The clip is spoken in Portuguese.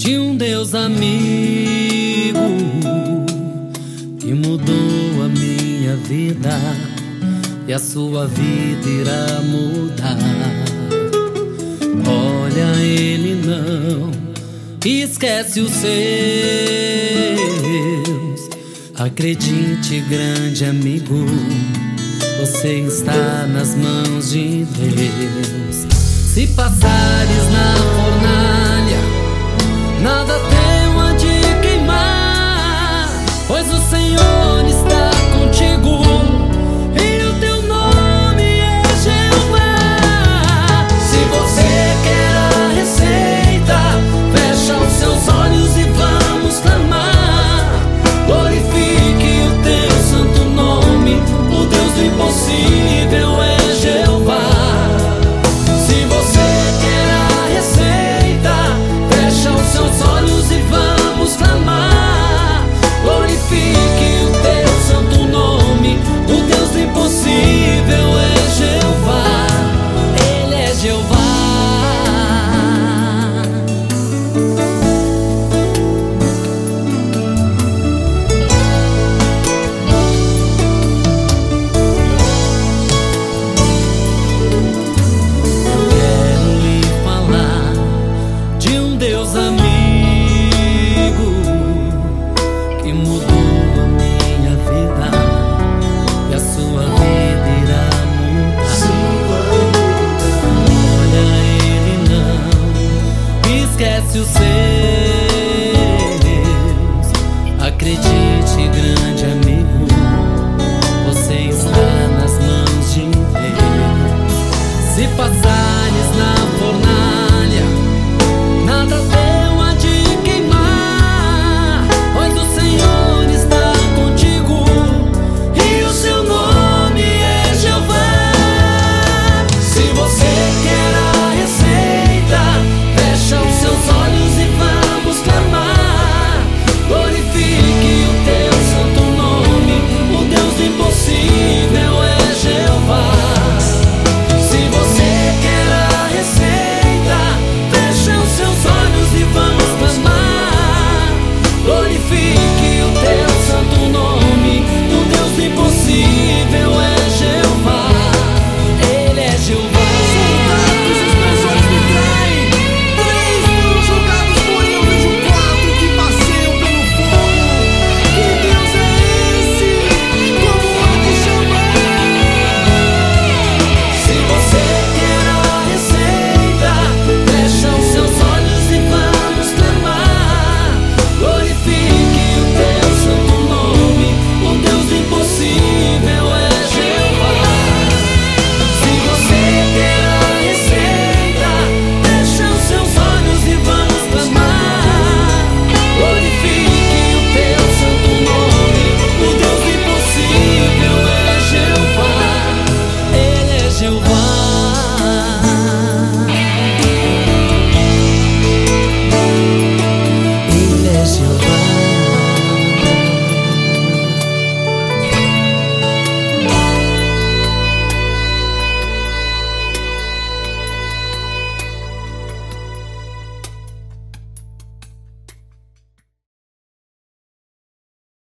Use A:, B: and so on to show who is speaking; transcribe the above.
A: de um Deus amigo que mudou a minha vida e a sua vida irá mudar. Olha, ele não esquece os seus. Acredite, grande amigo, você está nas mãos de Deus. Se passares na fornalha, nada tema de queimar, pois o Senhor está contigo e o teu nome é Jeová. Se você quer a receita, fecha os seus olhos e vamos clamar. Glorifique o teu santo nome, o Deus do impossível é Jeová. Deus amigo que mudou a minha vida e a sua vida irá mudar. Olha, ele não esquece o seu.